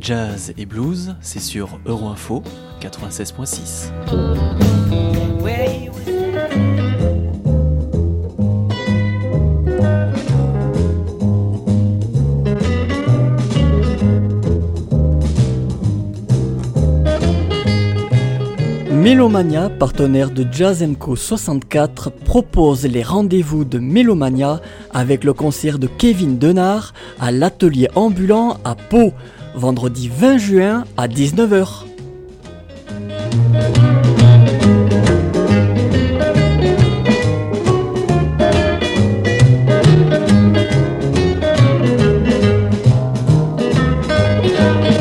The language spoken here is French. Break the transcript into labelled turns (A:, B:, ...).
A: Jazz et blues, c'est sur Euroinfo 96.6.
B: Mélomania, partenaire de Jazz & Co 64, propose les rendez-vous de Mélomania avec le concert de Kevin Denard à l'atelier ambulant à Pau, vendredi 20 juin à 19h.